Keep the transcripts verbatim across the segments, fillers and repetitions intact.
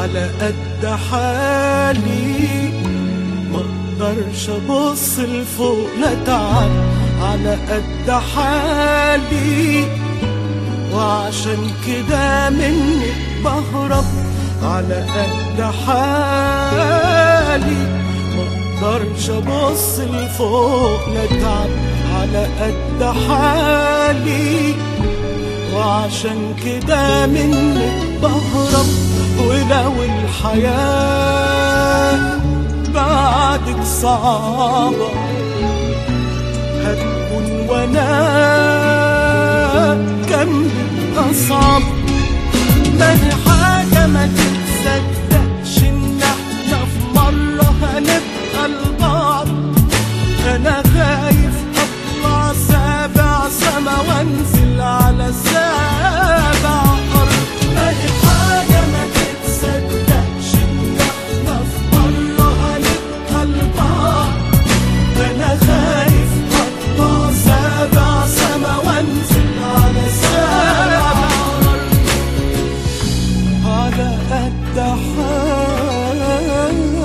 على قد حالي، مقدرش ابص لفوق لا تعب على قد حالي، وعشان كده مني بهرب على قد حالي، مقدرش ابص لفوق لا تعب على قد حالي، وعشان كده مني بهرب. ولو الحياة بعدك صعبة هتكون وانا جنبك اصعب. ما هي حاجة ما تتصدقش ان احنا في مرة هنبقى لبعض. انا خايف اطلع سابع سما وانزل على سابع ارض. ما هي حاجة ما تتصدقش ان احنا في مرة هنبقى لبعض. انا خايف اطلع سابع سما وانزل على سابع ارض على قد حالي.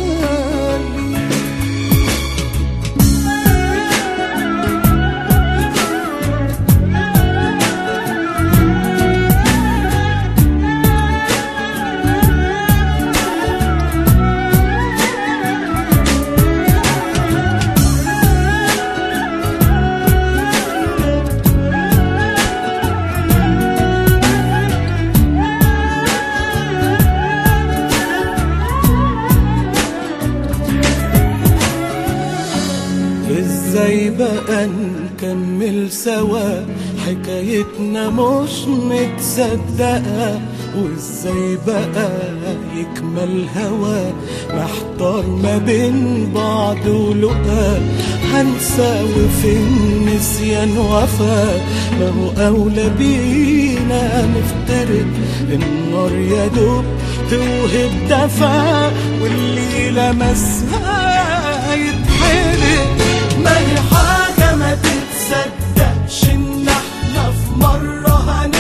ازاي بقى نكمل سوا حكايتنا مش متصدقة؟ وازاي بقى يكمل هوا محتار ما بين بعض ولقا؟ هنساوي في النسيان وفا، ما هو اولى بينا نفترق. النار يا دوب توهب دفا واللي لمسها يتحرق. ما هي حاجة ما تتصدقش ان احنا في مرة هن